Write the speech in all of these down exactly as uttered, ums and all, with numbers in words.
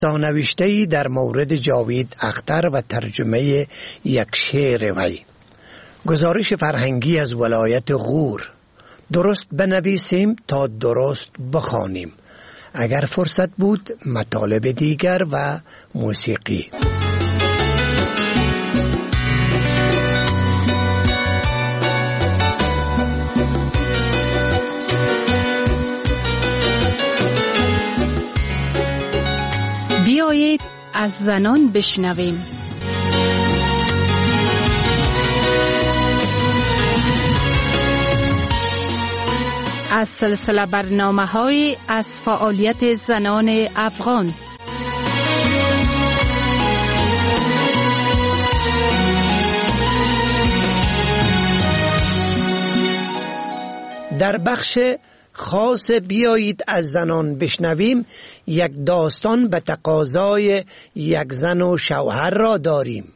تا نوشته‌ای در مورد جاوید اختر و ترجمه یک شعر وی. گزارش فرهنگی از ولایت غور. درست بنویسیم تا درست بخوانیم. اگر فرصت بود مطالب دیگر و موسیقی. بیایید از زنان بشنویم. از سلسله برنامه‌های از فعالیت زنان افغان. در بخش خاص بیایید از زنان بشنویم یک داستان به تقاضای یک زن و شوهر را داریم.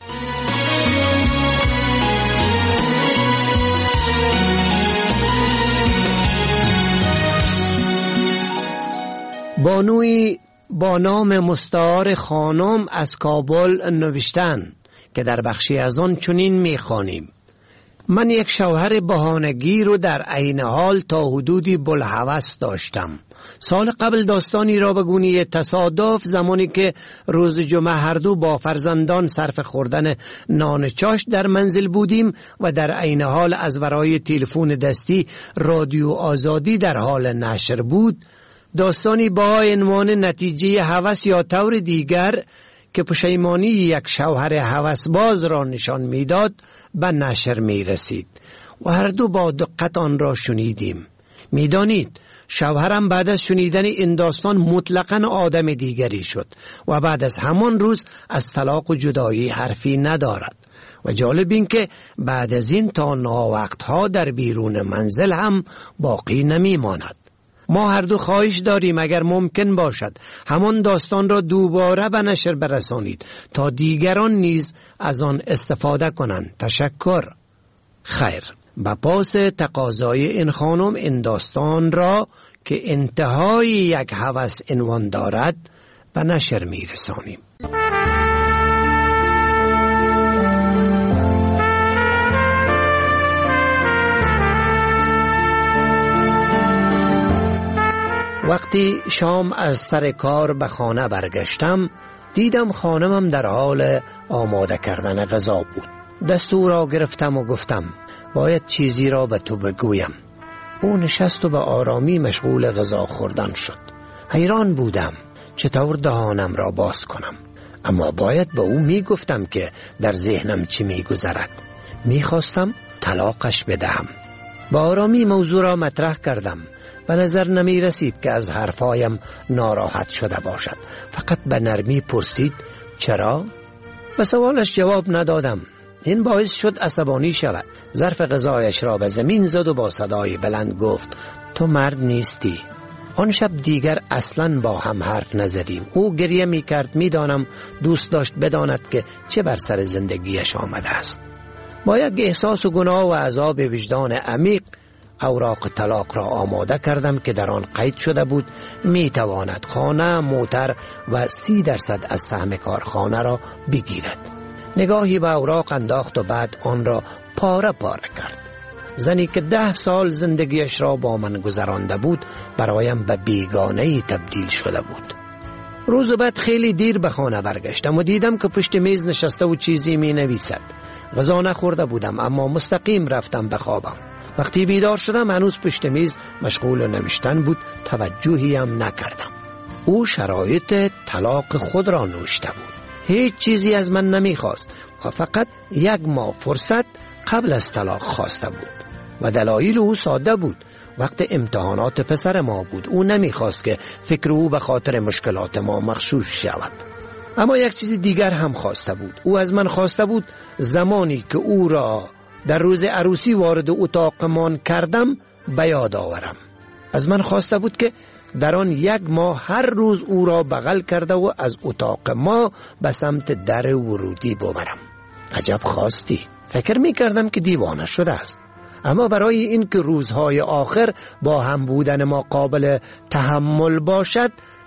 بانوی با نام مستعار خانم از کابل نوشتن که در بخشی از آن چنین می‌خوانیم: من یک شوهر بهانه‌گیر رو در عین حال تا حدودی بلهوس داشتم. سال قبل داستانی را به گونه تصادف زمانی که روز جمعه هر دو با فرزندان صرف خوردن نان چاش در منزل بودیم و در عین حال از ورای تلفن دستی رادیو آزادی در حال نشر بود، داستانی با عنوان نتیجه هوس یا طور دیگر که پشیمانی یک شوهر هوسباز را نشان میداد به نشر می رسید و هر دو با دقت آن را شنیدیم. میدانید شوهرم بعد از شنیدن این داستان مطلقاً آدم دیگری شد و بعد از همان روز از طلاق و جدایی حرفی ندارد و جالب این که بعد از این تا ناوقتها در بیرون منزل هم باقی نمی ماند. ما هر دو خواهش داریم اگر ممکن باشد همان داستان را دوباره به نشر برسانید تا دیگران نیز از آن استفاده کنند. تشکر. خیر، به پاس تقاضای این خانم این داستان را که انتهای یک هوس عنوان دارد به نشر می رسانیم. وقتی شام از سر کار به خانه برگشتم دیدم خانمم در حال آماده کردن غذا بود. دستور را گرفتم و گفتم باید چیزی را به تو بگویم. او نشست و به آرامی مشغول غذا خوردن شد. حیران بودم چطور دهانم را باز کنم، اما باید به او می گفتم که در ذهنم چی می گذرد. می خواستم طلاقش بدهم. با آرامی موضوع را مطرح کردم. به نظر نمی رسید که از حرفایم ناراحت شده باشد. فقط به نرمی پرسید چرا؟ به سوالش جواب ندادم. این باعث شد عصبانی شود. ظرف غذایش را به زمین زد و با صدای بلند گفت تو مرد نیستی. آن شب دیگر اصلاً با هم حرف نزدیم. او گریه می کرد. می دانم دوست داشت بداند که چه بر سر زندگیش آمده است. با یک احساس و گناه و عذاب وجدان عمیق اوراق طلاق را آماده کردم که در آن قید شده بود می تواند خانه، موتر و سی درصد از سهم کارخانه را بگیرد. نگاهی به اوراق انداخت و بعد آن را پاره پاره کرد. زنی که ده سال زندگیش را با من گذرانده بود برایم به بیگانه‌ای تبدیل شده بود. روز بعد خیلی دیر به خانه برگشتم و دیدم که پشت میز نشسته و چیزی می نویسد. غذا نخورده بودم اما مستقیم رفتم بخوابم. وقتی بیدار شدم هنوز پشت میز مشغول نوشتن بود. توجهی هم نکردم. او شرایط طلاق خود را نوشته بود. هیچ چیزی از من نمیخواست و فقط یک ماه فرصت قبل از طلاق خواسته بود و دلایل او ساده بود. وقت امتحانات پسر ما بود. او نمیخواست که فکر او به خاطر مشکلات ما مغشوش شود. اما یک چیز دیگر هم خواسته بود. او از من خواسته بود زمانی که او را در روز عروسی وارد اتاقمان کردم به یاد آورم. از من خواسته بود که در آن یک ماه هر روز او را بغل کرده و از اتاق ما به سمت در ورودی ببرم. عجب خواستی. فکر می کردم که دیوانه شده است. اما برای این که روزهای آخر با هم بودن ما قابل تحمل باشد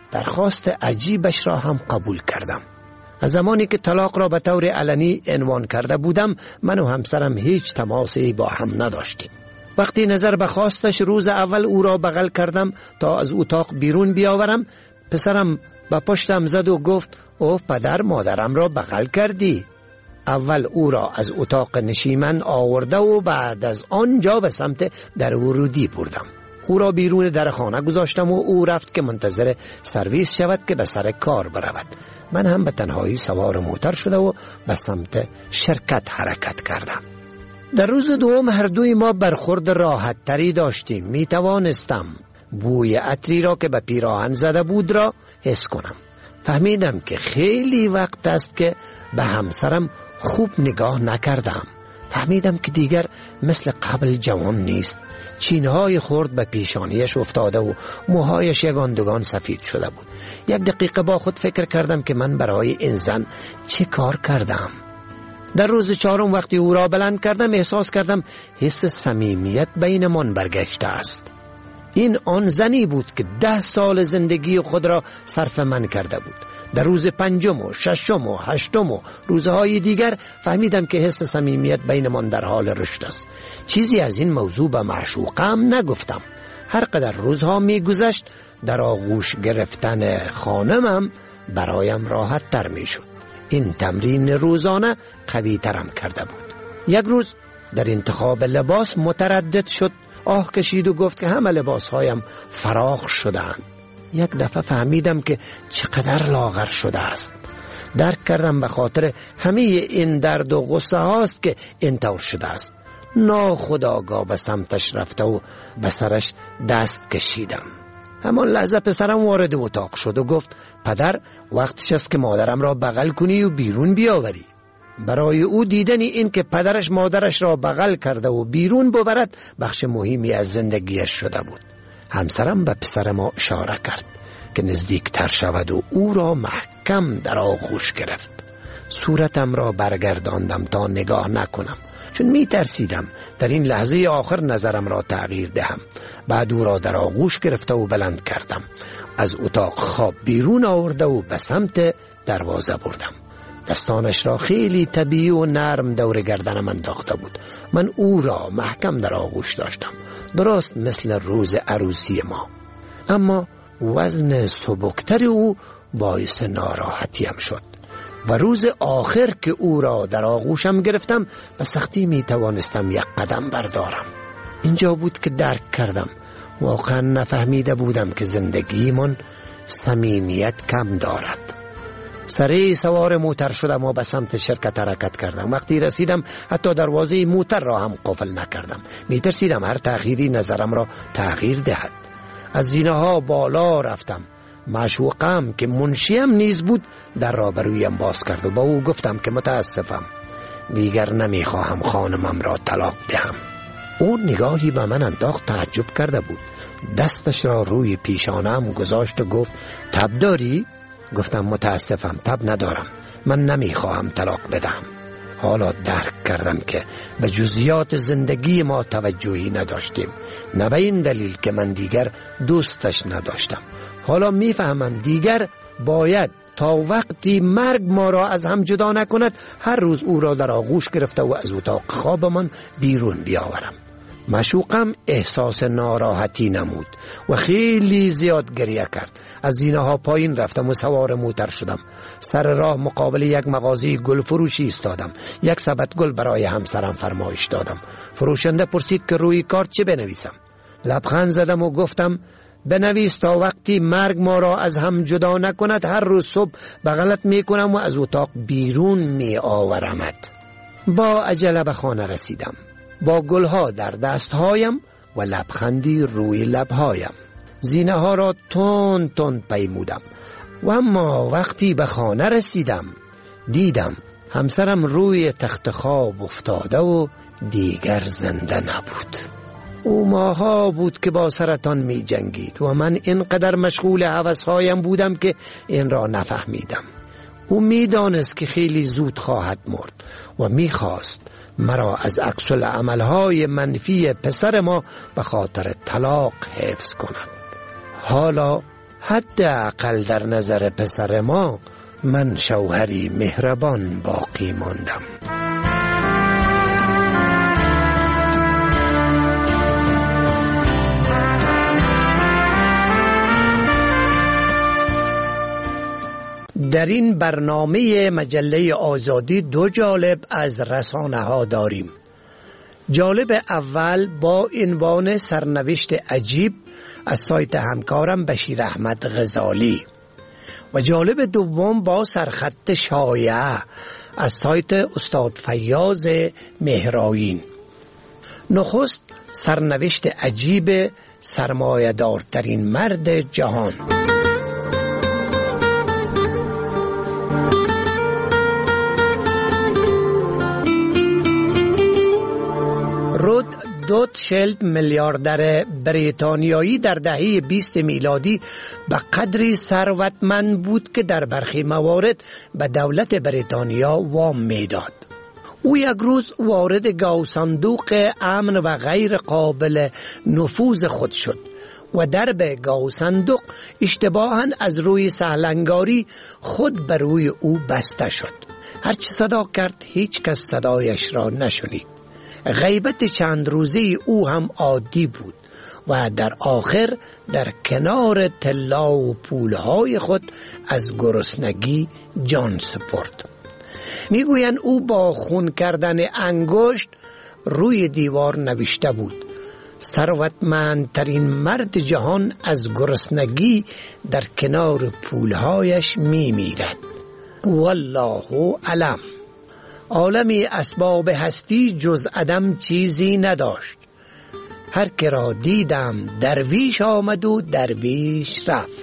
درخواست عجیبش را هم قبول کردم. از زمانی که طلاق را به طور علنی عنوان کرده بودم، من و همسرم هیچ تماسی با هم نداشتیم. وقتی نظر به خواستش روز اول او را بغل کردم تا از اتاق بیرون بیاورم، پسرم به پشتم زد و گفت او پدر مادرم را بغل کردی. اول او را از اتاق نشیمن آورده و بعد از آنجا به سمت در ورودی بردم. او را بیرون در خانه گذاشتم و او رفت که منتظر سرویس شود که به سر کار برود. من هم به تنهایی سوار موتر شده و به سمت شرکت حرکت کردم. در روز دوم هر دوی ما برخورد راحت تری داشتیم. می توانستم بوی عطری را که به پیراهن زده بود را حس کنم. فهمیدم که خیلی وقت است که به همسرم خوب نگاه نکردم. فهمیدم که دیگر مثل قبل جوان نیست. چینهای خرد به پیشانیش افتاده و موهایش یگان دوگان سفید شده بود. یک دقیقه با خود فکر کردم که من برای این زن چه کار کردم. در روز چهارم وقتی او را بلند کردم، احساس کردم حس صمیمیت بینمان برگشته است. این آن زنی بود که ده سال زندگی خود را صرف من کرده بود. در روز پنجم و ششم و هشتم و روزهای دیگر فهمیدم که حس صمیمیت بینمان در حال رشد است. چیزی از این موضوع به معشوقم نگفتم. هر قدر روزها می گذشت در آغوش گرفتن خانمم برایم راحت تر می شد. این تمرین روزانه قوی ترم کرده بود. یک روز در انتخاب لباس متردد شد. آه کشید و گفت که همه لباسهایم فراخ شدند. یک دفعه فهمیدم که چقدر لاغر شده است. درک کردم به خاطر همه این درد و غصه هاست که اینطور شده است. ناخودآگاه به سمتش رفته و به سرش دست کشیدم. همان لحظه پسرم وارد اتاق شد و گفت پدر، وقتش است که مادرم را بغل کنی و بیرون بیاوری. برای او دیدن این که پدرش مادرش را بغل کرده و بیرون ببرد بخش مهمی از زندگیش شده بود. همسرم به پسر ما اشاره کرد که نزدیک تر شود و او را محکم در آغوش گرفت. صورتم را برگرداندم تا نگاه نکنم، چون می ترسیدم در این لحظه آخر نظرم را تغییر دهم. بعد او را در آغوش گرفته و بلند کردم. از اتاق خواب بیرون آورده و به سمت دروازه بردم. دستانش را خیلی طبیعی و نرم دور گردنم انداخته بود. من او را محکم در آغوش داشتم، درست مثل روز عروسی ما. اما وزن سبکتر او باعث ناراحتیم شد و روز آخر که او را در آغوشم گرفتم به سختی می توانستم یک قدم بردارم. اینجا بود که درک کردم واقعا نفهمیده بودم که زندگیمون صمیمیت کم دارد. سریع سوار موتر شدم و به سمت شرکت حرکت کردم. وقتی رسیدم حتی دروازه موتر را هم قفل نکردم. می ترسیدم هر تأخیری نظرم را تغییر دهد. از زینه ها بالا رفتم. معشوقم که منشیم نیز بود در را برویم باز کرد و با او گفتم که متاسفم، دیگر نمی خواهم خانمم را طلاق دهم. او نگاهی به من انداخت. تعجب کرده بود. دستش را روی پیشانم گذاشت و گفت تب داری؟ گفتم متاسفم، تب ندارم. من نمیخواهم طلاق بدهم. حالا درک کردم که به جزئیات زندگی ما توجهی نداشتیم. نه به این دلیل که من دیگر دوستش نداشتم. حالا میفهمم دیگر باید تا وقتی مرگ ما را از هم جدا نکند هر روز او را در آغوش گرفته و از اتاق خوابمان بیرون بیاورم. معشوقم احساس ناراحتی نمود و خیلی زیاد گریه کرد. از زینه ها پایین رفتم و سوار موتر شدم. سر راه مقابل یک مغازه گل فروشی ایستادم. یک سبد گل برای همسرم فرمایش دادم. فروشنده پرسید که روی کارت چه بنویسم. لبخند زدم و گفتم بنویس تا وقتی مرگ ما را از هم جدا نکند هر روز صبح بغلت می کنم و از اتاق بیرون می آورمت. با عجله به خانه رسیدم با گلها در دستهایم و لبخندی روی لبهایم. زینه ها را تند تند پیمودم و اما وقتی به خانه رسیدم دیدم همسرم روی تخت خواب افتاده و دیگر زنده نبود. او ماها بود که با سرطان می جنگید و من اینقدر مشغول هوسهایم بودم که این را نفهمیدم. او می دانست که خیلی زود خواهد مرد و می خواست مرا از عکس العملهای منفی پسر ما به خاطر طلاق حفظ کند. حالا حداقل در نظر پسر ما من شوهری مهربان باقی ماندم. در این برنامه مجله آزادی دو جالب از رسانه ها داریم. جالب اول با عنوان سرنوشت عجیب از سایت همکارم بشیر احمد غزالی و جالب دوم با سرخط شایعه از سایت استاد فیاض مهرآیین. نخست سرنوشت عجیب سرمایه‌دارترین مرد جهان. رود دوتشلد میلیاردر بریتانیایی در دهه بیست میلادی به قدری ثروتمند بود که در برخی موارد به دولت بریتانیا وام میداد. او یک روز وارد گاو صندوق امن و غیر قابل نفوذ خود شد و درب گاو صندوق اشتباهاً از روی سهلنگاری خود بر روی او بسته شد. هرچی صدا کرد هیچ کس صدایش را نشنید. غیبت چند روزه او هم عادی بود و در آخر در کنار طلا و پولهای خود از گرسنگی جان سپرد. میگویند او با خون کردن انگشت روی دیوار نوشته بود: ثروتمندترین مرد جهان از گرسنگی در کنار پولهایش میمیرد. والله علم. عالمی اسباب هستی جز عدم چیزی نداشت. هر که را دیدم درویش آمد و درویش رفت.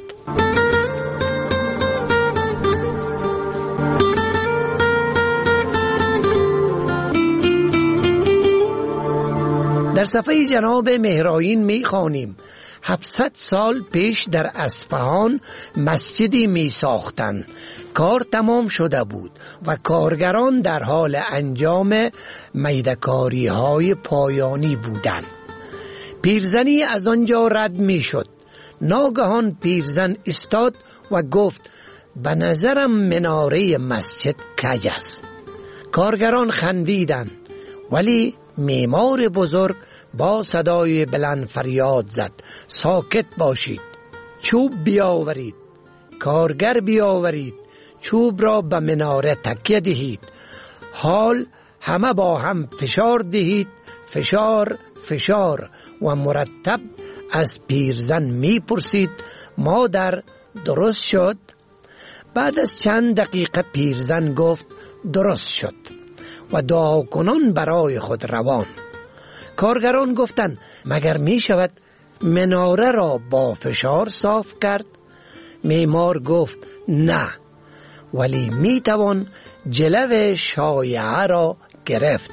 در صفحه جناب مهرآیین می خوانیم: هفتصد سال پیش در اصفهان مسجدی می ساختند. کار تمام شده بود و کارگران در حال انجام میدکاری های پایانی بودند. پیرزنی از آنجا رد می شد. ناگهان پیرزن استاد و گفت: به نظرم مناره مسجد کج است. کارگران خندیدند، ولی معمار بزرگ با صدای بلند فریاد زد: ساکت باشید، چوب بیاورید. کارگر بیاورید، چوب را به مناره تکیه دهید. حال همه با هم فشار دهید. فشار فشار و مرتب از پیرزن می پرسید: مادر درست شد؟ بعد از چند دقیقه پیرزن گفت: درست شد و دعا کنان برای خود روان. کارگران گفتند: مگر می شود مناره را با فشار صاف کرد؟ معمار گفت: نه، ولی می توان جلو شایعه را گرفت.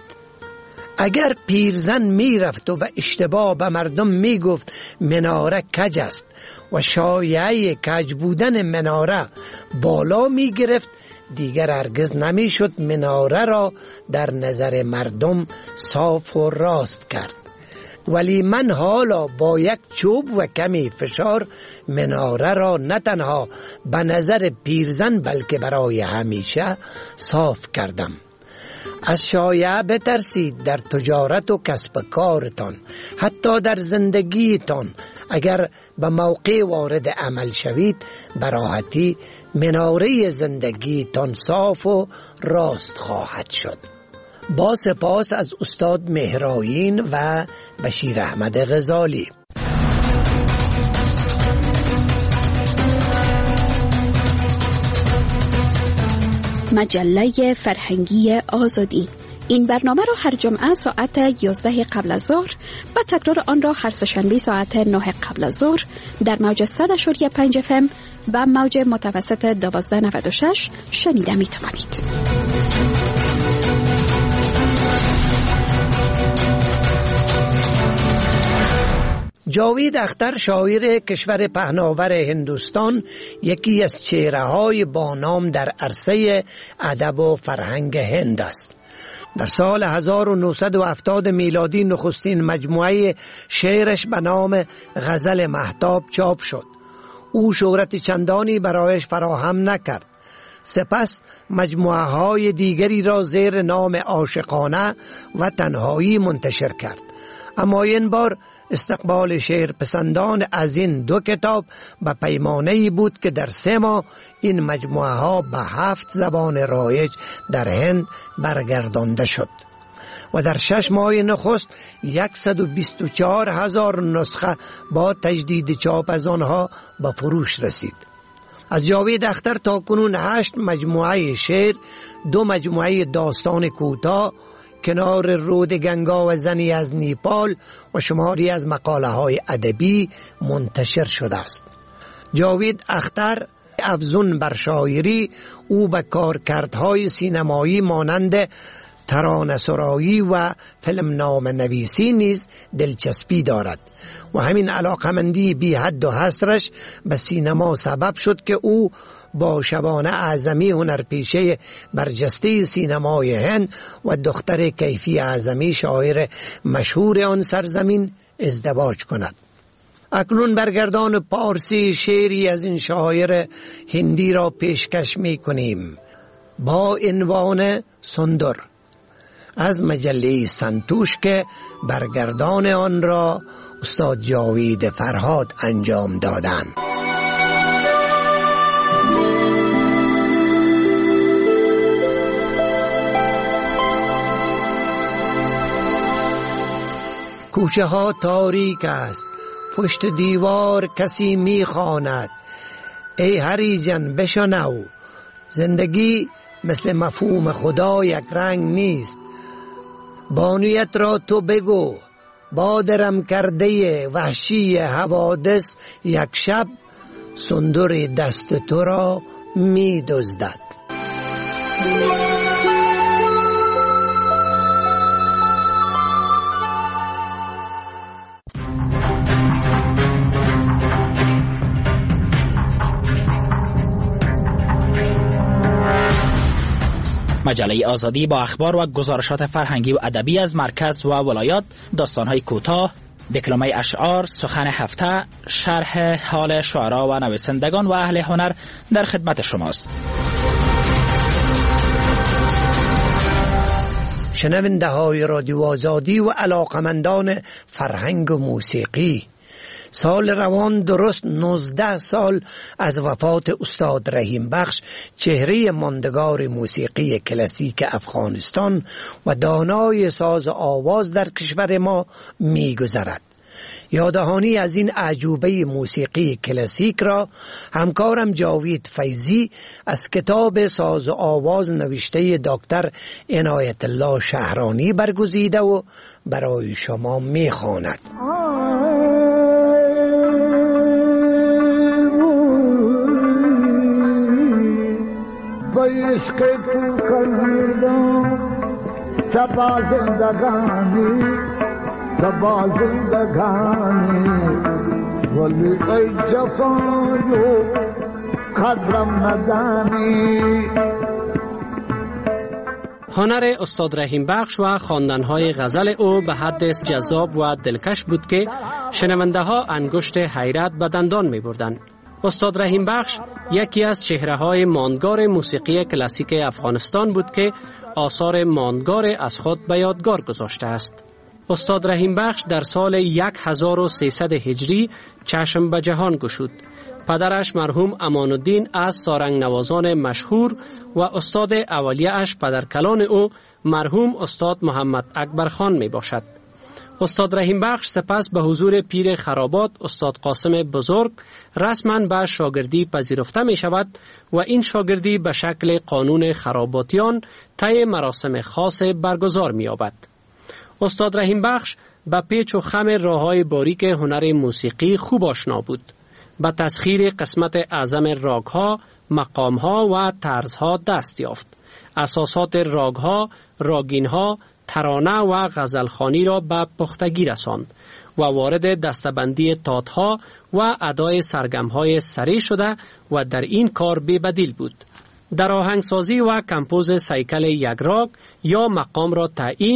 اگر پیرزن می رفت و به اشتباه به مردم می گفت مناره کج است و شایعه کج بودن مناره بالا می گرفت، دیگر هرگز نمی شد مناره را در نظر مردم صاف و راست کرد. ولی من حالا با یک چوب و کمی فشار مناره را نه تنها به نظر پیرزن بلکه برای همیشه صاف کردم. از شایعه بترسید در تجارت و کسب کارتان، حتی در زندگیتان. اگر به موقع وارد عمل شوید، به راحتی مناره زندگیتان صاف و راست خواهد شد. با سپاس از استاد مهرآیین و بشیر احمد غزالی. مجله فرهنگی آزادی. این برنامه را هر جمعه ساعت یازده قبل از ظهر و تکرار آن را هر سه‌شنبه ساعت نه قبل از ظهر در موج صد و پنج اف ام و موج متوسط دوازده نود و شش شنیده می توانید. جاوید اختر، شاعر کشور پهناور هندوستان، یکی از چهره‌های بانام در عرصه ادب و فرهنگ هند است. در سال هزار و نهصد و هفتاد میلادی نخستین مجموعه شعرش به نام غزل مهتاب چاپ شد. او شهرت چندانی برایش فراهم نکرد. سپس مجموعه های دیگری را زیر نام عاشقانه و تنهایی منتشر کرد. اما این بار استقبال شعر پسندان از این دو کتاب به پیمانه‌ای بود که در سه ماه این مجموعه ها به هفت زبان رایج در هند برگردانده شد و در شش ماه نخست صد و بیست و چهار هزار نسخه با تجدید چاپ از آنها به فروش رسید. از جاوید اختر تا کنون هشت مجموعه شعر، دو مجموعه داستان کوتاه، کنار رود گنگا و زنی از نیپال و شماری از مقاله های ادبی منتشر شده است. جاوید اختر افزون بر شاعری، او به کارکردهای سینمایی مانند ترانه سرایی و فیلم نام نویسی نیز دلچسپی دارد و همین علاقمندی بی حد و حصرش به سینما سبب شد که او با شبانه اعظمی هنرپیشه برجسته سینمای هند و دختر کیفی اعظمی شاعر مشهور آن سرزمین ازدواج کند. اکنون برگردان پارسی شعری از این شاعر هندی را پیشکش می کنیم با عنوان سندر از مجله سنتوش که برگردان آن را استاد جاوید فرهاد انجام دادند. کوچه ها تاریک است، پشت دیوار کسی می خواند. ای هریجن بشنو، زندگی مثل مفهوم خدا یک رنگ نیست. بانیت را تو بگو، بادرم کرده وحشی حوادث یک شب سندر دست تو را می دزدد. مجله آزادی با اخبار و گزارشات فرهنگی و ادبی از مرکز و ولایات، داستان‌های کوتاه، دکلمه اشعار، سخن هفته، شرح حال شعرا و نویسندگان و اهل هنر در خدمت شماست. شنونده های رادیو آزادی و علاقمندان فرهنگ و موسیقی، سال روان درست نوزده سال از وفات استاد رحیم بخش، چهره ماندگار موسیقی کلاسیک افغانستان و دانای ساز آواز در کشور ما می گذرد. یاددهانی از این اعجوبه موسیقی کلاسیک را همکارم جاوید فیضی از کتاب ساز و آواز نوشته دکتر عنایت الله شهرانی برگزیده و برای شما می خواند. عشق تو کردم سبا زندگانی سبا زندگانی ولی ای جفایو قدرم ندانی. هنر استاد رحیم بخش و خواندن‌های غزل او به حد جذاب و دلکش بود که شنونده‌ها انگشت حیرت به دندان می‌بردند. استاد رحیم بخش یکی از چهره‌های ماندگار موسیقی کلاسیک افغانستان بود که آثار ماندگار از خود به یادگار گذاشته است. استاد رحیم بخش در سال هزار و سیصد هجری چشم به جهان گشود. پدرش مرحوم امان الدین از سارنگ نوازان مشهور و استاد اولیه اش پدرکلان او مرحوم استاد محمد اکبر خان می باشد. استاد رحیم بخش سپس به حضور پیر خرابات استاد قاسم بزرگ رسما به شاگردی پذیرفته می شود و این شاگردی به شکل قانون خراباتیان طی مراسم خاص برگزار می یابد. استاد رحیم بخش به پیچ و خم راه‌های باریک هنر موسیقی خوب آشنا بود. به تسخیر قسمت اعظم راگ‌ها، مقام‌ها و طرزها دست یافت. اساسات راگ‌ها، راگین‌ها، ترانه و غزلخوانی را به پختگی رساند و وارد دستبندی تاتها و ادای سرگم‌های سری شده و در این کار بی‌بدیل بود. در آهنگسازی و کمپوز سیکل یک راگ یا مقام را تعیین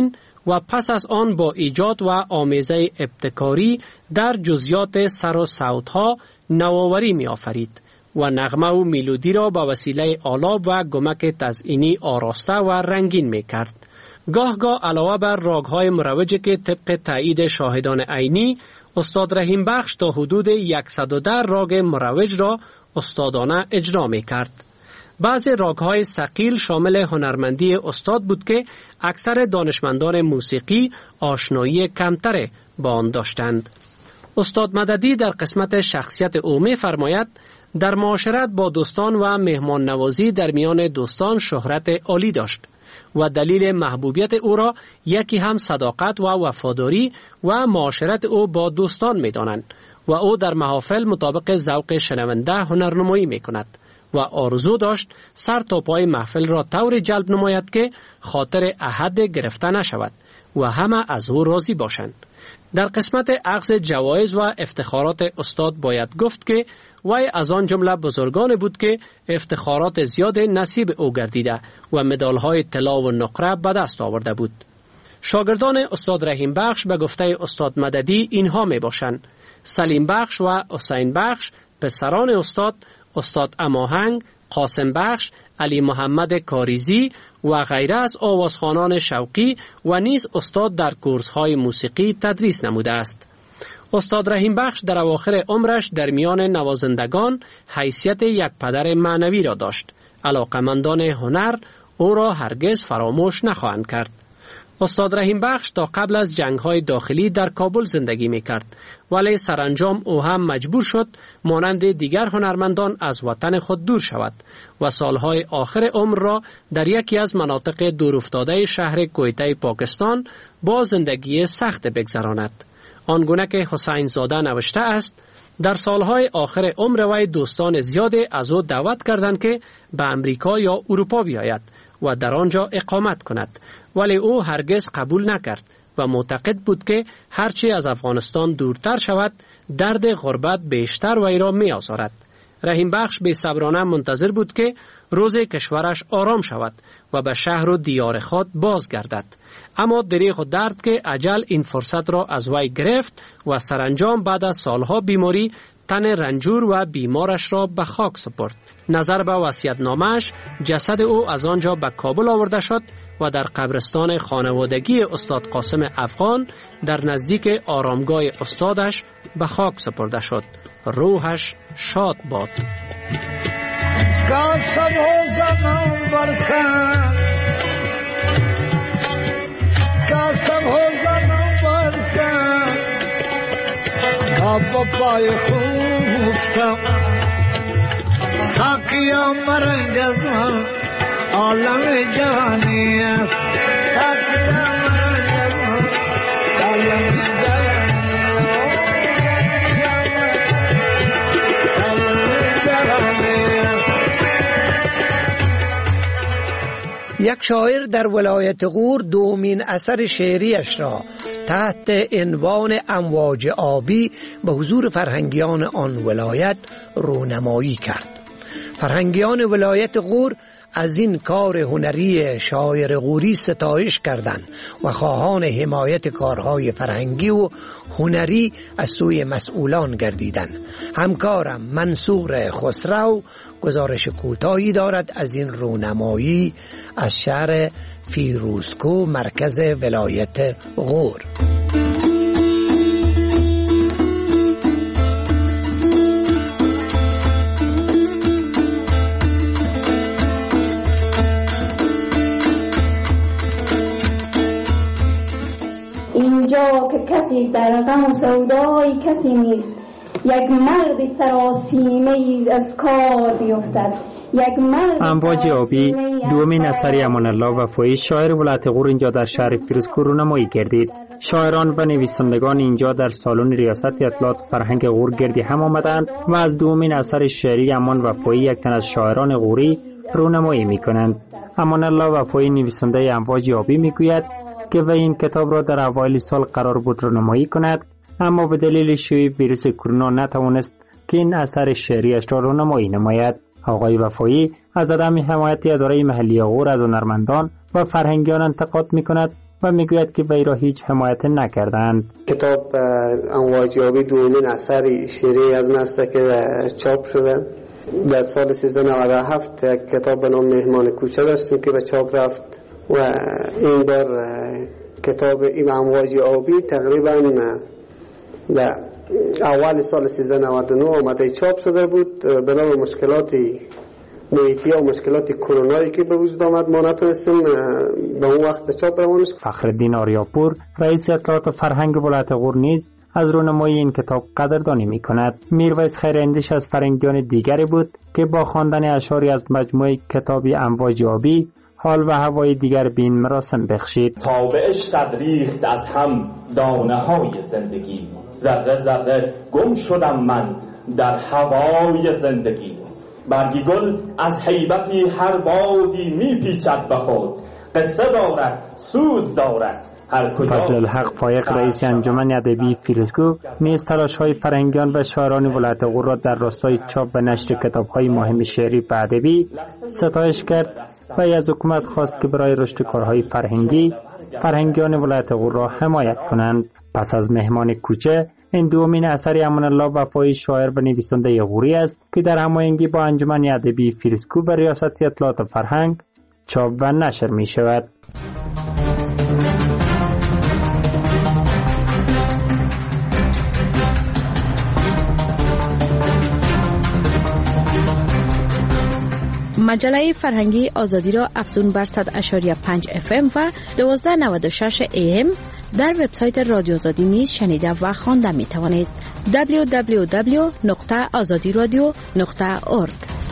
و پس از آن با ایجاد و آمیزه ابتکاری در جزئیات سر و صوت‌ها نوآوری می‌آفرید و نغمه و میلودی را با وسیله آلاب و گمک تزئینی آراسته و رنگین می‌کرد. گاه گاه علاوه بر راگ‌های مروجی که طبق تایید شاهدان عینی، استاد رحیم بخش تا حدود صد و ده راگ مروج را استادانه اجرا می‌کرد. بعضی راگ‌های ثقیل شامل هنرمندی استاد بود که اکثر دانشمندان موسیقی آشنایی کمتر با آن داشتند. استاد مددی در قسمت شخصیت او می‌فرماید در معاشرت با دوستان و مهمان نوازی در میان دوستان شهرت عالی داشت و دلیل محبوبیت او را یکی هم صداقت و وفاداری و معاشرت او با دوستان می‌دانند و او در محافل مطابق ذوق شنونده هنرنمایی می‌کند و آرزو داشت سر تا پای محفل را طوری جلب نماید که خاطر احد گرفته نشود و همه از او راضی باشند. در قسمت اخذ جوایز و افتخارات استاد باید گفت که وی از آن جمله بزرگان بود که افتخارات زیاد نصیب او گردیده و مدال‌های طلا و نقره به دست آورده بود. شاگردان استاد رحیم بخش به گفته استاد مددی اینها می باشند: سلیم بخش و حسین بخش پسران استاد، استاد اماهنگ، قاسم بخش، علی محمد کاریزی و غیره از آوازخوانان شوقی و نیز استاد در کورس‌های موسیقی تدریس نموده است. استاد رحیم بخش در اواخر عمرش در میان نوازندگان حیثیت یک پدر معنوی را داشت. علاقمندان هنر او را هرگز فراموش نخواهند کرد. استاد رحیم بخش تا قبل از جنگ‌های داخلی در کابل زندگی می‌کرد، ولی سرانجام او هم مجبور شد مانند دیگر هنرمندان از وطن خود دور شود و سالهای آخر عمر را در یکی از مناطق دورافتاده شهر کویته پاکستان با زندگی سخت بگذراند. آنگونه که حسین زاده نوشته است: در سالهای آخر عمر وی دوستان زیادی از او دعوت کردند که به امریکا یا اروپا بیاید و در آنجا اقامت کند، ولی او هرگز قبول نکرد و معتقد بود که هرچی از افغانستان دورتر شود درد غربت بیشتر وی را می آزارد. رحیم بخش بی صبرانه منتظر بود که روز کشورش آرام شود و به شهر و دیار خود بازگردد، اما دریغ و درد که اجل این فرصت را از وی گرفت و سرانجام بعد از سالها بیماری تن رنجور و بیمارش را به خاک سپرد. نظر به وصیت‌نامه‌اش جسد او از آنجا به کابل آورده شد و در قبرستان خانوادگی استاد قاسم افغان در نزدیک آرامگاه استادش به خاک سپرده شد. روحش شاد باد. قاسم و زمان برسن قاسم و زمان برسن آب پای خوستم ساقیا مرنج از من عالم جوانی است ساقیا مرنج از من عالم یک شاعر در ولایت غور دومین اثر شعریش را تحت عنوان امواج آبی به حضور فرهنگیان آن ولایت رونمایی کرد. فرهنگیان ولایت غور از این کار هنری شاعر غوری ستایش کردند و خواهان حمایت کارهای فرهنگی و هنری از سوی مسئولان گردیدند. همکارم منصور خسرو گزارش کوتاهی دارد از این رونمایی از شهر فیروزکو مرکز ولایت غور. اینجا که کسی در غم و سودای کسی نیست، یک مرد سراسیمه از کار بیفتد. یک مرد امواج آبی دومین اثری امان الله وفایی شاعر ولایت غور اینجا در شهر فیروزکو رونمایی گردید. شاعران و نویسندگان اینجا در سالن ریاست اطلاعات فرهنگ غور گردی هم آمدند و از دومین اثر شعری امان وفایی یک تن از شاعران غوری رونمایی می‌کنند. امان الله وفایی نویسنده امواج آبی میگوید که وی این کتاب را در اوایل سال قرار بود رونمایی کند، اما به دلیل شیوع ویروس کرونا نتوانست که این اثر شعریش را رونمایی نماید. آقای وفایی از عدم حمایت اداره محلی غور از هنرمندان و فرهنگیان انتقاد می‌کند و و میگوید که وی را هیچ حمایت نکردند. کتاب امواجیابی دومین اثر شیری از است که چاپ شده. در سال سیزده نود و هفت کتاب به نام مهمان کوچه داشتیم که به چاپ رفت و این بار کتاب این امواجیابی تقریبا در اول سال سیزده نود و نه آمده چاپ شده بود. به نام مشکلاتی محیطی و مشکلات کرونایی که به وجود آمد ما نتونستیم به اون وقت به چاپ روانش. فخرالدین آریاپور رئیس اطلاعات فرهنگ ولایت غور نیز از رونمایی این کتاب قدردانی می کند. میرویس خیراندیش از فرهنگیان دیگری بود که با خواندن اشعاری از مجموعه کتابی امواج آبی حال و هوای دیگر به این مراسم بخشید. تا به عشقت ریخت از هم دانه های زندگی، ذره ذره گم شدم من در هوای زندگی. برگی گل از هیبتی هر بادی می پیچد به خود، قصه دارد سوز دارد هر کجا. فضل الحق فایق رئیس انجمن ادبی فیروزکو نیز تلاش‌های فرهنگیان و شاعران ولایت غور را در راستای چاپ و نشر کتاب‌های مهم شعری و ادبی ستایش کرد و از حکومت خواست که برای رشد کارهای فرهنگی فرهنگیان ولایت غور را حمایت کنند. پس از مهمان کوچه، این دومین اثر امان الله وفایی شاعر و نویسنده غوری است که در هماهنگی با انجمن ادبی فیروزکو و ریاست اطلاعات فرهنگ چاپ و نشر می شود. مجله فرهنگی آزادی را افزون بر صد و پنج اف ام و دوازده نود و شش ای ام در وبسایت رادیو آزادی نیز شنیده و خوانده می توانید. دبلیو دبلیو دبلیو نقطه آزادی رادیو نقطه اورگ.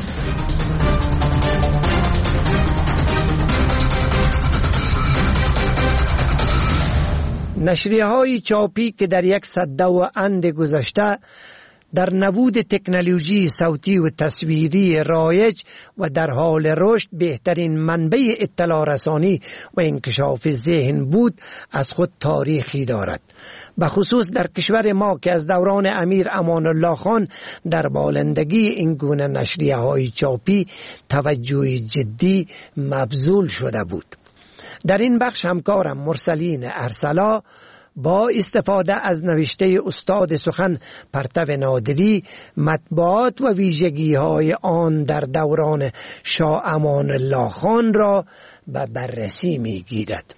نشریه های چاپی که در یک سده و اند گذشته در نبود تکنولوژی صوتی و تصویری رایج و در حال رشد بهترین منبع اطلاع رسانی و انکشاف ذهن بود، از خود تاریخی دارد. به خصوص در کشور ما که از دوران امیر امان الله خان در بالندگی این گونه نشریه های چاپی توجه جدی مبذول شده بود. در این بخش همکارم مرسلین ارسلا با استفاده از نوشته استاد سخن پرتو نادری مطبوعات و ویژگی های آن در دوران شاه امان الله خان را به بررسی می گیرد.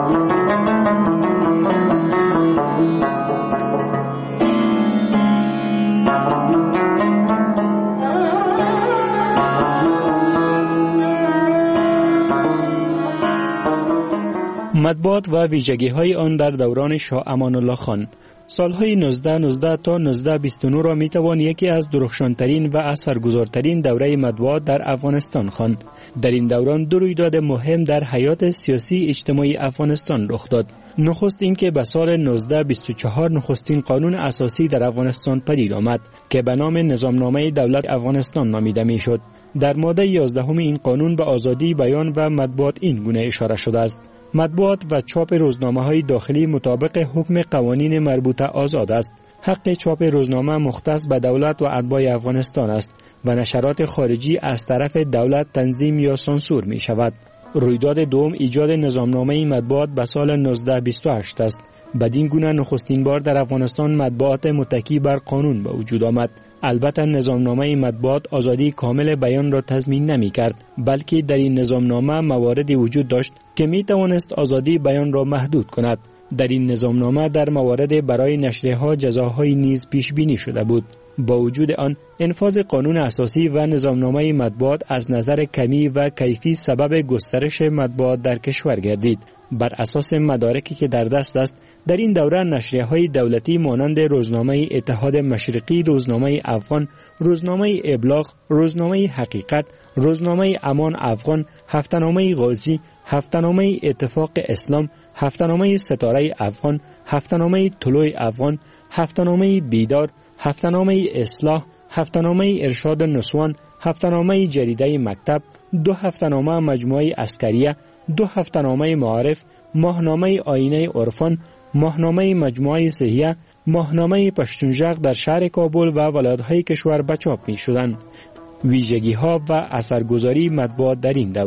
مطبوعات و ویژگی‌های آن در دوران شاه امان الله خان. سالهای نوزده نوزده تا نوزده بیست و نه را میتوان یکی از درخشانترین و اثرگذارترین دوره مطبوعات در افغانستان خواند. در این دوران دو رویداد مهم در حیات سیاسی اجتماعی افغانستان رخ داد. نخست اینکه به سال نوزده بیست و چهار نخستین قانون اساسی در افغانستان پدید آمد که به نام نظامنامه دولت افغانستان نامیده میشد. در ماده یازدهم این قانون به آزادی بیان و مطبوعات این گونه اشاره شده است: مطبوعات و چاپ روزنامه‌های داخلی مطابق حکم قوانین مربوطه آزاد است. حق چاپ روزنامه مختص به دولت و اتباع افغانستان است و نشرات خارجی از طرف دولت تنظیم یا سانسور می شود. رویداد دوم ایجاد نظامنامه مطبوعات به سال نوزده بیست و هشت است. بدین گونه نخستین بار در افغانستان مطبوعات متکی بر قانون به وجود آمد. البته نظامنامه مطبوعات آزادی کامل بیان را تضمین نمی کرد، بلکه در این نظامنامه مواردی وجود داشت که می توانست آزادی بیان را محدود کند. در این نظامنامه در موارد برای نشریه‌ها جزاهای نیز پیش بینی شده بود. با وجود آن، انفاذ قانون اساسی و نظامنامه مطبوعات از نظر کمی و کیفی سبب گسترش مطبوعات در کشور گردید. بر اساس مدارکی که در دست است، در این دوره نشریه‌های دولتی مانند روزنامه اتحاد مشرقی، روزنامه افغان، روزنامه ابلاغ، روزنامه حقیقت، روزنامه امان افغان، هفته‌نامه غازی، هفته‌نامه اتفاق اسلام، هفته‌نامه ستاره افغان، هفته‌نامه طلوع افغان، هفته‌نامه بیدار، هفته‌نامه اصلاح، هفته‌نامه ارشاد نسوان، هفته‌نامه جریده مکتب، دو هفته‌نامه مجموعه عسکریه، دو هفته‌نامه معارف، ماهنامه آینه عرفان، ماهنامه مجموعه صحیه، ماهنامه پشتونژغ در شهر کابل و ولایت‌های کشور به چاپ می‌شدند. ویژگی‌ها و اثرگذاری مطبوعات در این دوره: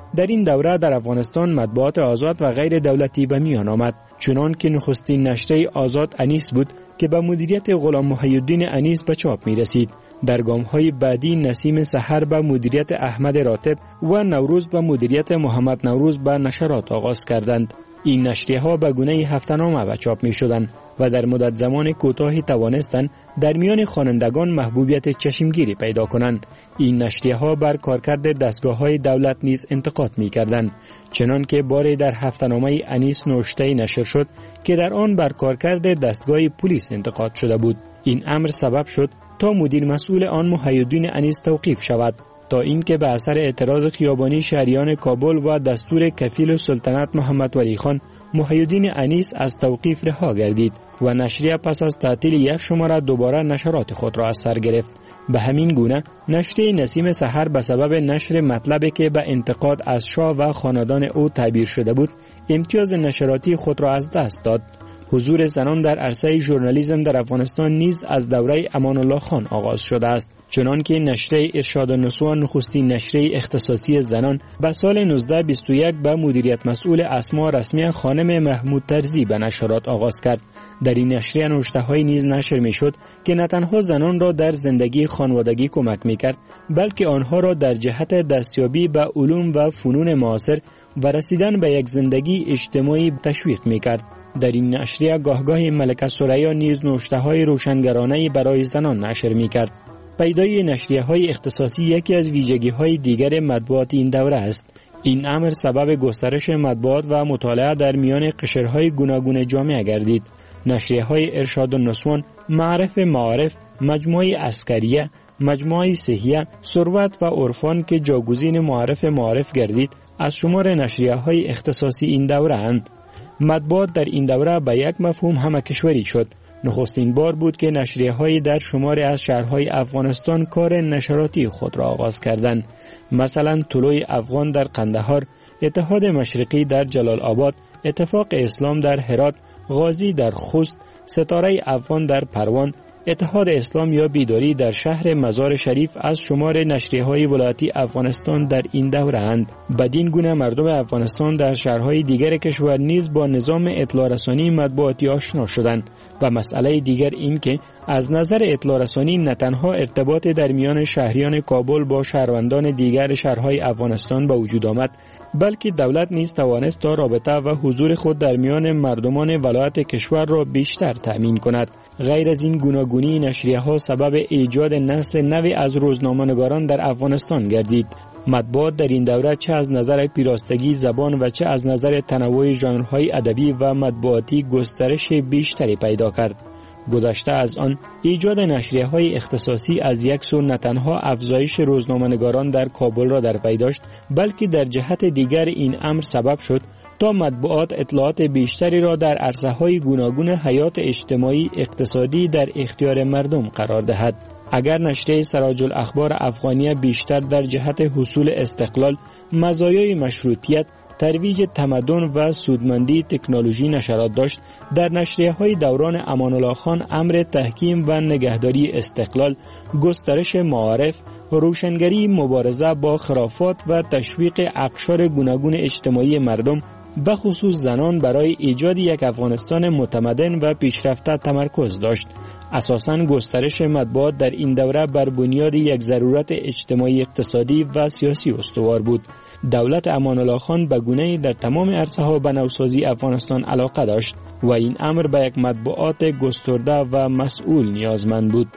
در این دوره در افغانستان مطبوعات آزاد و غیر دولتی به میان آمد، چنان که نخستین نشریه آزاد انیس بود که به مدیریت غلام محی الدین انیس به چاپ می رسید. در گام‌های بعدی نسیم سحر به مدیریت احمد راتب و نوروز به مدیریت محمد نوروز به نشرات آغاز کردند. این نشریه ها به گونه هفته‌نامه به چاپ می شدند و در مدت زمان کوتاهی توانستند در میان خوانندگان محبوبیت چشمگیری پیدا کنند. این نشریه ها بر کارکرد دستگاه های دولت نیز انتقاد می کردند، چنان که باری در هفته‌نامه انیس نوشته نشر شد که در آن بر کارکرد دستگاه پلیس انتقاد شده بود. این امر سبب شد تا مدیر مسئول آن محی الدین انیس توقیف شود، تا اینکه به اثر اعتراض خیابانی شهریان کابل و دستور کفیل سلطنت محمد ولی خان، محی الدین انیس از توقیف رها گردید و نشریه پس از تعطیل یک شماره دوباره نشرات خود را از سر گرفت. به همین گونه نشریه نسیم سحر به سبب نشر مطلبی که به انتقاد از شاه و خاندان او تعبیر شده بود، امتیاز نشراتی خود را از دست داد. حضور زنان در عرصه ژورنالیسم در افغانستان نیز از دوره امان الله خان آغاز شده است، چنانکه نشریه ارشاد النسوان نخستین نشریه اختصاصی زنان به سال نوزده بیست و یک به مدیریت مسئول اسما رسمی خانم محمود طرزی به نشرات آغاز کرد. در این نشریه نوشته‌هایی نیز نشر می‌شد که نه تنها زنان را در زندگی خانوادگی کمک می‌کرد، بلکه آنها را در جهت دستیابی به علوم و فنون معاصر و رسیدن به یک زندگی اجتماعی تشویق می‌کرد. در این نشریه گاهگاه ملکه ثریا نیز نوشته‌های روشنگرانه‌ای برای زنان نشر می‌کرد. پیدای نشریه‌های اختصاصی یکی از ویژگی‌های دیگر مطبوعات این دوره است. این امر سبب گسترش مطبوعات و مطالعه در میان قشرهای گوناگون جامعه گردید. نشریه‌های ارشاد النسوان، معرف معارف، مجموعه عسکریه، مجموعه صحیه، ثروت و عرفان که جاگزین معرف معارف گردید، از شمار نشریه‌های اختصاصی این دوره اند. مطبوعات در این دوره به یک مفهوم همکشوری شد. نخستین بار بود که نشریه‌هایی در شماری از شهرهای افغانستان کار نشراتی خود را آغاز کردند. مثلا طلوع افغان در قندهار، اتحاد مشرقی در جلال آباد، اتفاق اسلام در هرات، غازی در خوست، ستاره افغان در پروان، اتحاد اسلام یا بیداری در شهر مزار شریف از شمار نشریه‌های ولایتی افغانستان در این دوره اند. بدین گونه مردم افغانستان در شهرهای دیگر کشور نیز با نظام اطلاع رسانی مطبوعاتی آشنا شدند. و مسئله دیگر این که از نظر اطلاع رسانی نه تنها ارتباط در میان شهریان کابل با شهروندان دیگر شهرهای افغانستان به وجود آمد، بلکه دولت نیز توانست تا رابطه و حضور خود در میان مردمان ولایت کشور را بیشتر تأمین کند. غیر از این گوناگونی نشریه‌ها سبب ایجاد نسل نوی از روزنامه‌نگاران در افغانستان گردید. مطبوعات در این دوره چه از نظر پیراستگی زبان و چه از نظر تنوع ژانرهای ادبی و مطبوعاتی گسترش بیشتری پیدا کرد. گذشته از آن، ایجاد نشریه‌های اختصاصی از یک سو نه تنها افزایش روزنامه‌نگاران در کابل را در پی داشت، بلکه در جهت دیگر این امر سبب شد تا مطبوعات اطلاعات بیشتری را در عرصه‌های گوناگون حیات اجتماعی اقتصادی در اختیار مردم قرار دهد. اگر نشریه سراج الاخبار افغانیه بیشتر در جهت حصول استقلال، مزایای مشروطیت، ترویج تمدن و سودمندی تکنولوژی نشرات داشت، در نشریه‌های دوران امان الله خان امر تحکیم و نگهداری استقلال، گسترش معارف، روشنگری مبارزه با خرافات و تشویق اقشار گوناگون اجتماعی مردم به خصوص زنان برای ایجاد یک افغانستان متمدن و پیشرفته تمرکز داشت. اساساً گسترش مطبوعات در این دوره بر بنیاد یک ضرورت اجتماعی اقتصادی و سیاسی استوار بود. دولت امان الله خان به گونه‌ای در تمام عرصه‌ها به نوسازی افغانستان علاقه داشت و این امر به یک مطبوعات گسترده و مسئول نیازمند بود.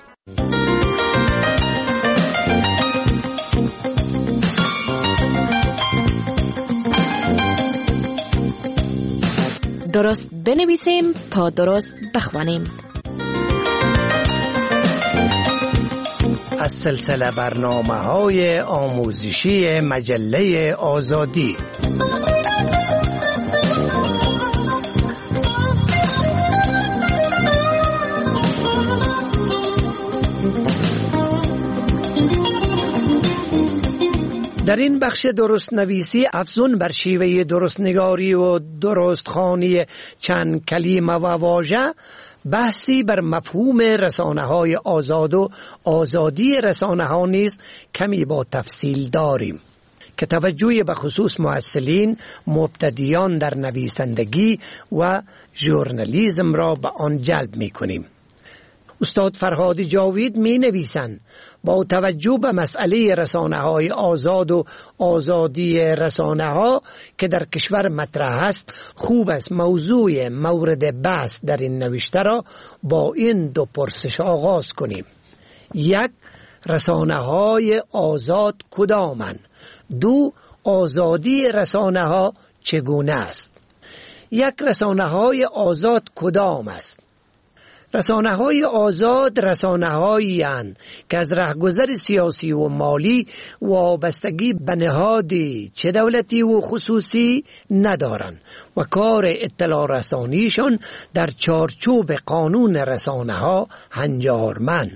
درست بنویسیم تا درست بخوانیم. از سلسله برنامه‌های آموزشی مجله آزادی. در این بخش درست نویسی افزون بر شیوه درست نگاری و درست خوانی چند کلمه و واژه، بحثی بر مفهوم رسانه های آزاد و آزادی رسانه ها نیز کمی با تفصیل داریم. که توجه به خصوص محصلین مبتدیان در نویسندگی و ژورنالیسم را به آن جلب می کنیم. استاد فرهاد جاوید می نویسند با توجه به مسئله رسانه های آزاد و آزادی رسانه ها که در کشور مطرح است، خوب است موضوع مورد بحث در این نوشته را با این دو پرسش آغاز کنیم. یک، رسانه های آزاد کدامند؟ دو، آزادی رسانه ها چگونه است؟ یک، رسانه های آزاد کدام است؟ رسانه های آزاد رسانه هایی اند که از رهگذر سیاسی و مالی وابستگی به نهادی چه دولتی و خصوصی ندارند و کار اطلاع رسانیشان در چارچوب قانون رسانه ها هنجارمند،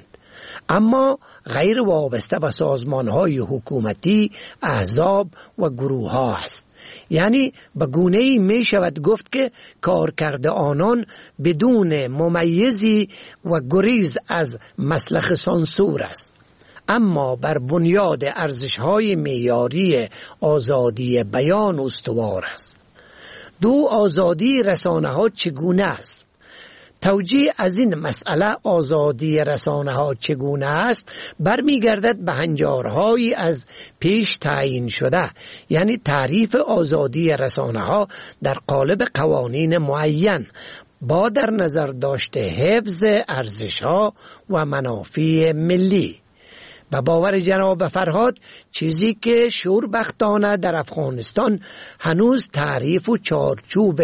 اما غیر وابسته به سازمان های حکومتی، احزاب و گروه ها است. یعنی به گونه‌ای می شود گفت که کارکرد آنان بدون ممیزی و گریز از مسلخ سانسور است، اما بر بنیاد ارزش‌های معیاری آزادی بیان استوار است. دو، آزادی رسانه‌ها چگونه است؟ توجیه از این مسئله آزادی رسانه ها چگونه است برمیگردد به هنجارهایی از پیش تعیین شده، یعنی تعریف آزادی رسانه ها در قالب قوانین معین با در نظر داشته حفظ ارزش ها و منافع ملی. به باور جناب فرهاد، چیزی که شوربختانه در افغانستان هنوز تعریف و چارچوب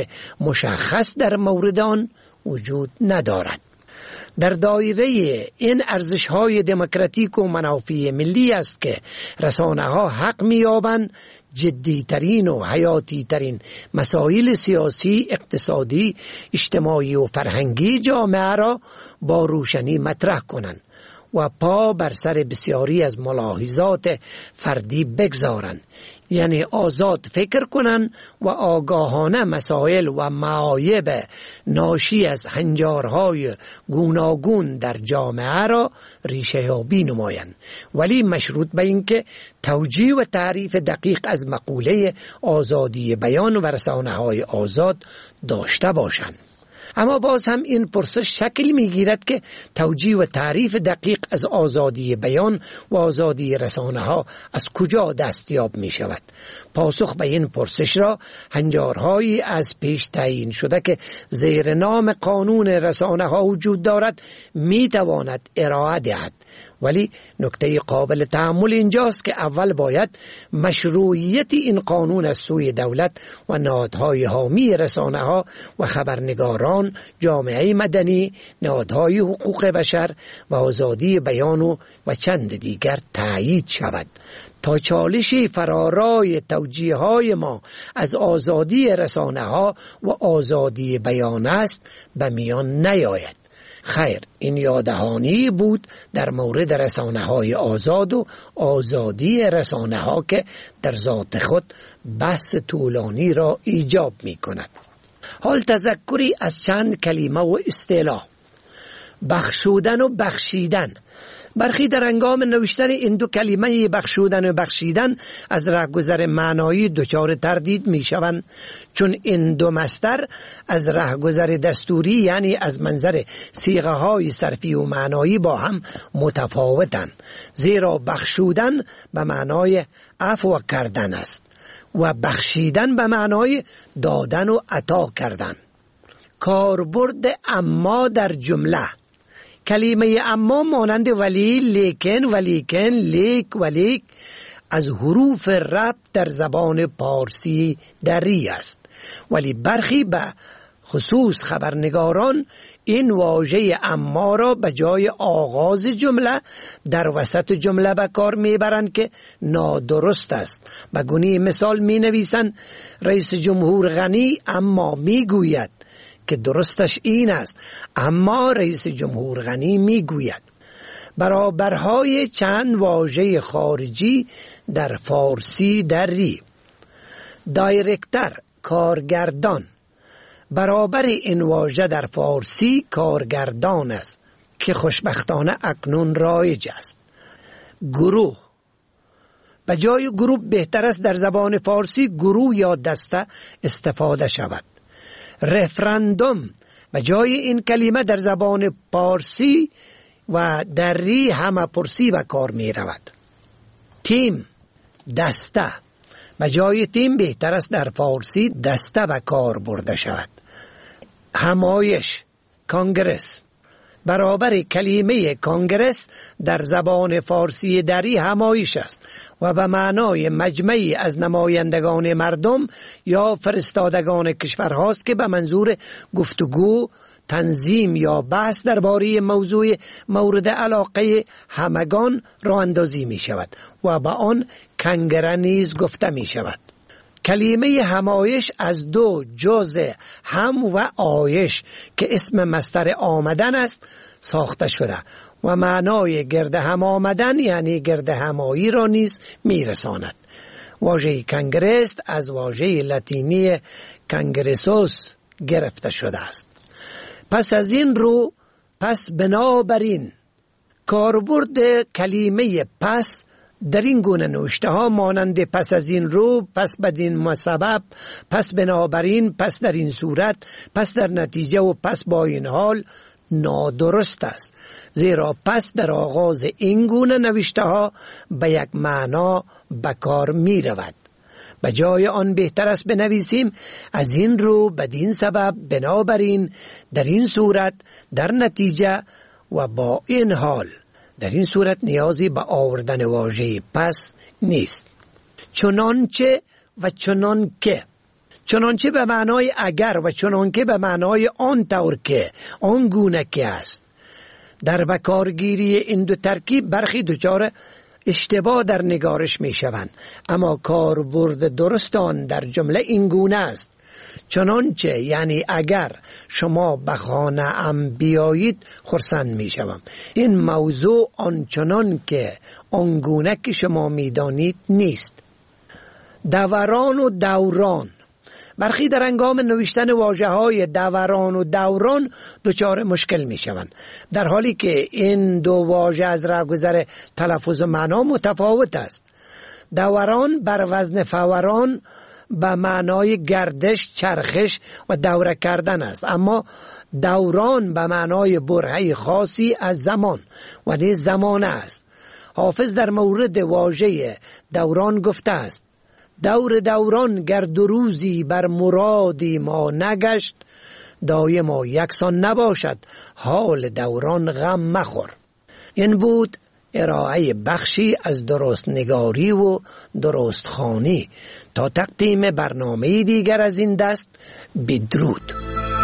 مشخص در مورد آن وجود ندارد. در دایره این ارزش‌های دموکراتیک و منافع ملی است که رسانه‌ها حق می‌یابند جدی‌ترین و حیاتی‌ترین مسائل سیاسی، اقتصادی، اجتماعی و فرهنگی جامعه را با روشنی مطرح کنند و پا بر سر بسیاری از ملاحظات فردی بگذارند، یعنی آزاد فکر کنند و آگاهانه مسائل و معایب ناشی از هنجارهای گوناگون در جامعه را ریشه یابی نمایند، ولی مشروط به اینکه توجیه و تعریف دقیق از مقوله آزادی بیان و رسانه‌های آزاد داشته باشند. اما باز هم این پرسش شکل میگیرد که توجیه و تعریف دقیق از آزادی بیان و آزادی رسانه ها از کجا دستیاب می شود؟ پاسخ به این پرسش را هنجارهایی از پیش تعیین شده که زیر نام قانون رسانه ها وجود دارد می تواند ارائه دهد، ولی نکته قابل تأمل اینجاست که اول باید مشروعیت این قانون از سوی دولت و نهادهای حامی رسانه ها و خبرنگاران، جامعه مدنی، نهادهای حقوق بشر و آزادی بیان و, و چند دیگر تایید شود تا چالش فرارای توجیه های ما از آزادی رسانه ها و آزادی بیان است به میان نیاید. خیر، این یاددهانی بود در مورد رسانه های آزاد و آزادی رسانه ها که در ذات خود بحث طولانی را ایجاب می کند. حال تذکری از چند کلمه و اصطلاح. بخشودن و بخشیدن. برخی در هنگام نوشتن این دو کلمه بخشودن و بخشیدن از رهگذر معنایی دچار تردید می شوند، چون این دو مصدر از رهگذر دستوری یعنی از منظر صیغه های صرفی و معنایی با هم متفاوتند، زیرا بخشودن به معنای عفو کردن است و بخشیدن به معنای دادن و عطا کردن. کاربرد اما در جمله. کلمه اما مانند ولی، لیکن، ولیکن، لیک، ولیک از حروف ربط در زبان پارسی دری است، ولی برخی به خصوص خبرنگاران این واژه اما را به جای آغاز جمله در وسط جمله به کار میبرند که نادرست است. به گونه مثال می نویسند رئیس جمهور غنی اما میگوید که درستش این است، اما رئیس جمهور غنی میگوید. برابرهای چند واژه خارجی در فارسی دری. دایرکتر، کارگردان. برابر این واژه در فارسی کارگردان است که خوشبختانه اکنون رایج است. گروه. به جای گروپ بهتر است در زبان فارسی گروه یا دسته استفاده شود. رفراندوم به جای این کلمه در زبان پارسی و دری همه پرسی به کار می رود. تیم، دسته، به جای تیم بهتر است در فارسی دسته به کار برده شود. همایش، کانگرس، برابر کلمه کانگرس در زبان فارسی دری همایش است و به معنای مجمعی از نمایندگان مردم یا فرستادگان کشورهاست که به منظور گفتگو، تنظیم یا بحث درباره موضوع مورد علاقه همگان راه اندازی می شود و به آن کنگره نیز گفته می شود. کلمه همایش از دو جز هم و آیش که اسم مصدر آمدن است ساخته شده و معنای گرد هم آمدن یعنی گرد همایی را نیز می رساند. واژه کنگرس از واژه لاتینی کنگرسوس گرفته شده است. پس از این رو پس بنابراین کاربرد کلمه پس در این گونه نوشته ها مانند پس از این رو، پس بدین مسبب، پس بنابراین، پس در این صورت، پس در نتیجه و پس با این حال نادرست است، زیرا پس در آغاز این گونه نوشته ها به یک معنا به کار می رود. به جای آن بهتر است بنویسیم از این رو، بدین سبب، بنابراین، در این صورت، در نتیجه و با این حال. در این صورت نیازی به آوردن واژه پس نیست. چنانچه و چنانکه. چنانچه به معنای اگر و چنانکه به معنای آن طور که، آن گونه که است. در بکارگیری این دو ترکیب برخی دچار اشتباه در نگارش می شوند، اما کاربرد درست آن در جمله این گونه است: چنانچه یعنی اگر شما به خانه ام بیایید خرسند می شوم. این موضوع آنچنان که آنگونه که شما می دانید نیست. دوران و دوران. برخی در هنگام نوشتن واژه های دوران و دوران دچار مشکل می شوند، در حالی که این دو واژه از راهگذر تلفظ و معنا متفاوت است. دوران بر وزن فوران به معنای گردش، چرخش و دوره کردن است، اما دوران به معنای برهه خاصی از زمان و نیز زمانه است. حافظ در مورد واژه دوران گفته است: دور دوران گر دو روزی بر مرادی ما نگشت، دایم و یکسان نباشد حال دوران غم مخور. این بود ارائه بخشی از درست نگاری و درست خوانی. تا تقدیم برنامه دیگر از این دست، بدرود.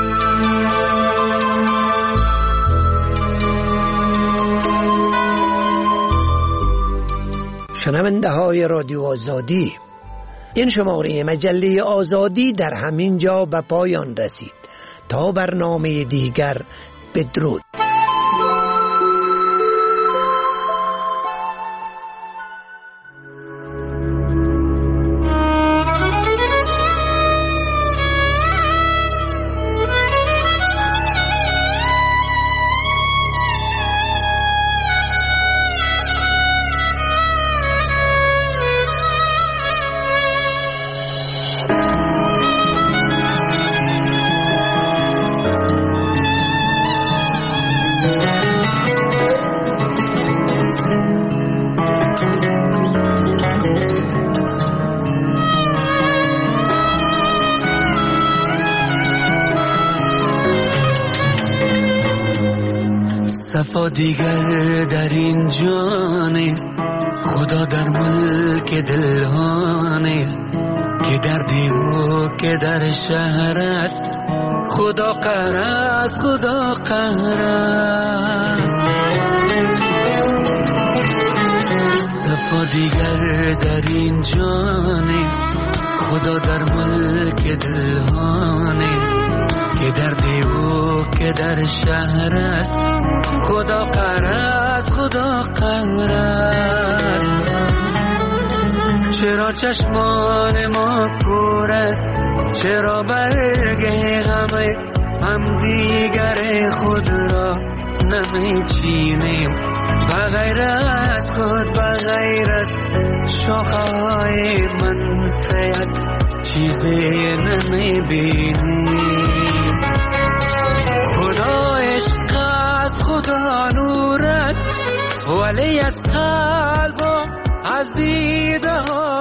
شنونده های رادیو آزادی، این شماره مجله آزادی در همین جا به پایان رسید. تا برنامه دیگر، بدرود. صفا دیگر در این جان است، خدا در ملک دلها نیست، که در دیو که در شهر است، خدا قهر است، خدا قهر است. صفا دیگر در این جان است، خدا در ملک دلها نیست، که در دیو که در شهر است، خدا قهر است، خدا قهر است. چرا چشمان ما کور است، چرا برگ غم هم دیگر خود را نمی چینیم، بغیر از خود، بغیر از شاخه‌های منفعت چیزی نمیبینی. خدا عشق است، خدا نور است، ولی از قلب و از دیده ها